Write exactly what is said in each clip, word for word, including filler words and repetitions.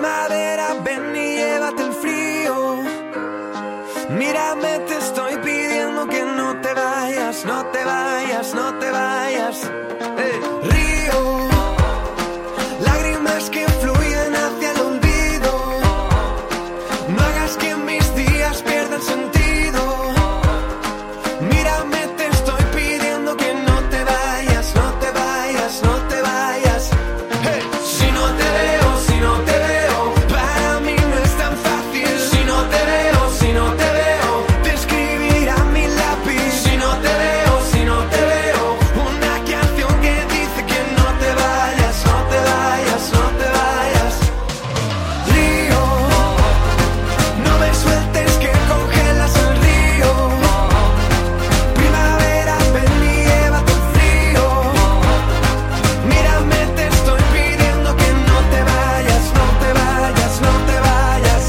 Primavera, ven y llévate el frío. Mírame, te estoy pidiendo que no te vayas, no te vayas, no te vayas. Hey. Río, lágrimas que fluyen hacia el olvido. No hagas que mis días pierdan sentido. Mírame, te estoy pidiendo que no te vayas, no te vayas, no te vayas. Hey. Si no te veo, si no te veo, para mí no es tan fácil. Si no te veo, si no te veo, te escribirá mi lápiz. Si no te veo, si no te veo, una canción que dice que no te vayas, no te vayas, no te vayas. Río, no me sueltes que congelas el río. Primavera, ven y llévate el frío. Mírame, te estoy pidiendo que no te vayas, no te vayas, no te vayas.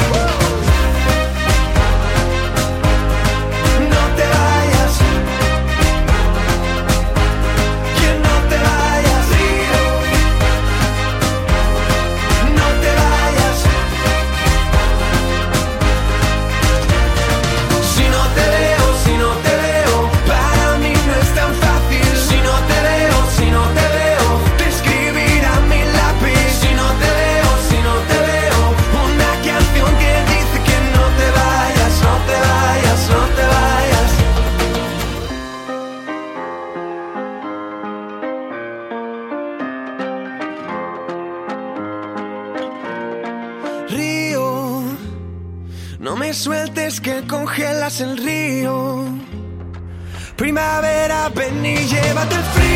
No te vayas, que no te vayas, río. No te vayas. Si no te veo, si no te veo, para mí no es tan fácil. Si no te veo, si no te veo, te escribirá mi lápiz. Si no te veo, si no te veo, una canción que dice que no te vayas, no te vayas, no te vayas. Río, no me sueltes que congelas el río. Primavera, ven y llévate el frío.